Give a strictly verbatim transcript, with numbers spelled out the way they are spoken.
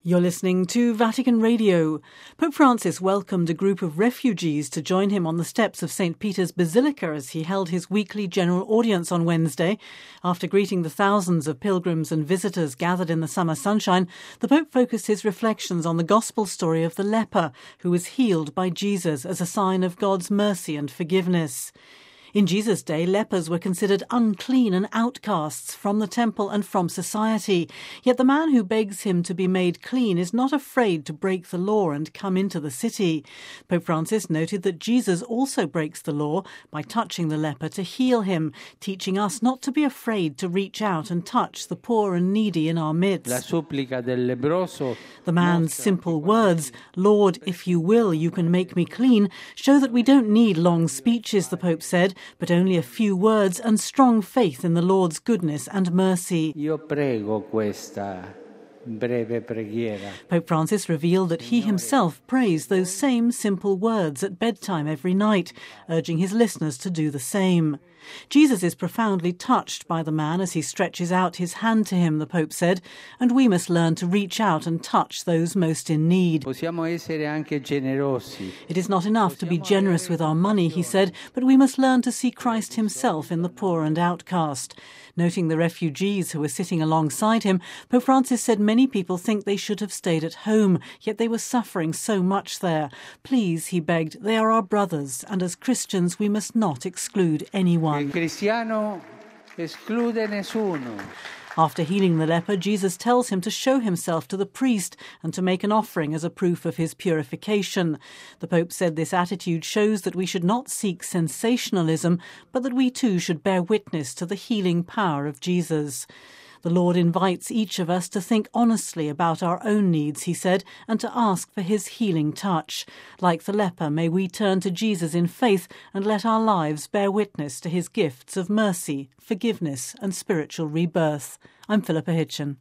You're listening to Vatican Radio. Pope Francis welcomed a group of refugees to join him on the steps of Saint Peter's Basilica as he held his weekly general audience on Wednesday. After greeting the thousands of pilgrims and visitors gathered in the summer sunshine, the Pope focused his reflections on the gospel story of the leper who was healed by Jesus as a sign of God's mercy and forgiveness. In Jesus' day, lepers were considered unclean and outcasts from the temple and from society. Yet the man who begs him to be made clean is not afraid to break the law and come into the city. Pope Francis noted that Jesus also breaks the law by touching the leper to heal him, teaching us not to be afraid to reach out and touch the poor and needy in our midst. La supplica del leproso, the man's simple words, "Lord, if you will, you can make me clean," show that we don't need long speeches, the Pope said, but only a few words and strong faith in the Lord's goodness and mercy. Io prego questa breve preghiera. Pope Francis revealed that he himself prays those same simple words at bedtime every night, urging his listeners to do the same. Jesus is profoundly touched by the man as he stretches out his hand to him, the Pope said, and we must learn to reach out and touch those most in need. Possiamo essere anche generosi. It is not enough to be generous with our money, he said, but we must learn to see Christ himself in the poor and outcast. Noting the refugees who were sitting alongside him, Pope Francis said many people think they should have stayed at home, yet they were suffering so much there. Please, he begged, they are our brothers, and as Christians we must not exclude anyone. Il cristiano esclude nessuno. After healing the leper, Jesus tells him to show himself to the priest and to make an offering as a proof of his purification. The Pope said this attitude shows that we should not seek sensationalism, but that we too should bear witness to the healing power of Jesus. The Lord invites each of us to think honestly about our own needs, he said, and to ask for his healing touch. Like the leper, may we turn to Jesus in faith and let our lives bear witness to his gifts of mercy, forgiveness and spiritual rebirth. I'm Philippa Hitchen.